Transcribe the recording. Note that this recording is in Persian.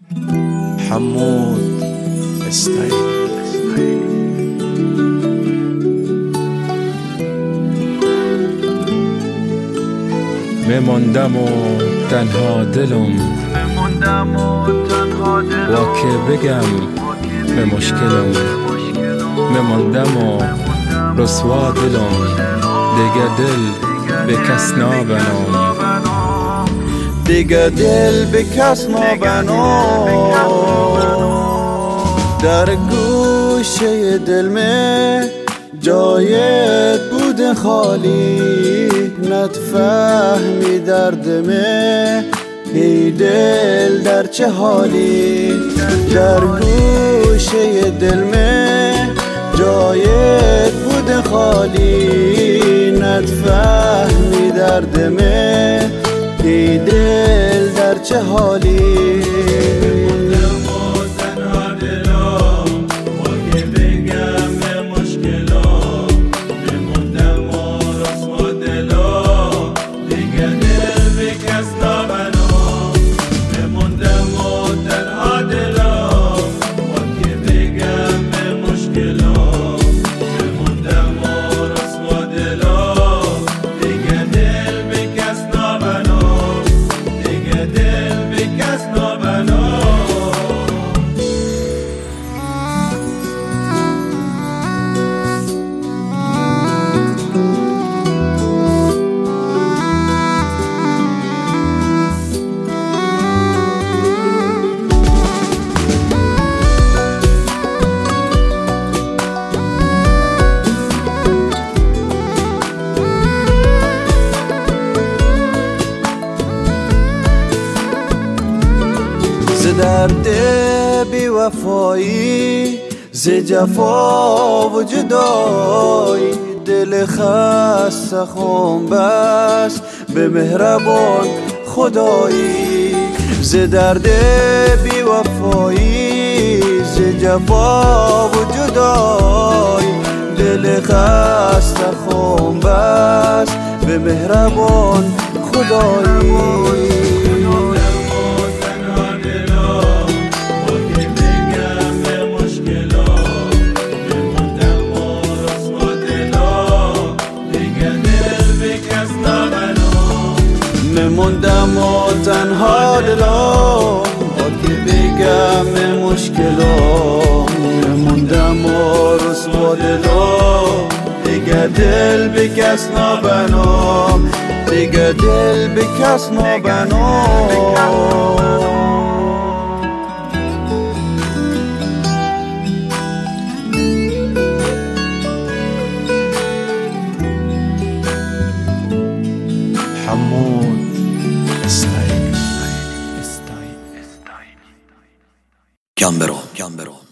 حمود استایل. میماندم و تنها دلم با که بگم به مشکلم. میماندم و رسوا دلم دیگه دل به کس نابنم. دیگه دل به کس نابنم. در گوشه دل میں جایت بود خالی، نتفهمی درد میں ای دل در چه حالی. در گوشه دل میں جایت بود خالی، نتفهمی درد میں ای دل در چه حالی. ز درد بی وفایی، ز جفا و جدایی، دل خسته خون بس به مهربان خدایی. ز درد بی وفایی، ز جفا و جدایی، دل خسته خون بس به مهربان خدایی. میموندم و تنها دلم با که بگم مشکلم. میموندم و رسوا دلم دیگه دل به کس نبنم. دیگه دل به کس نبنم. حمود استایل. Gambero.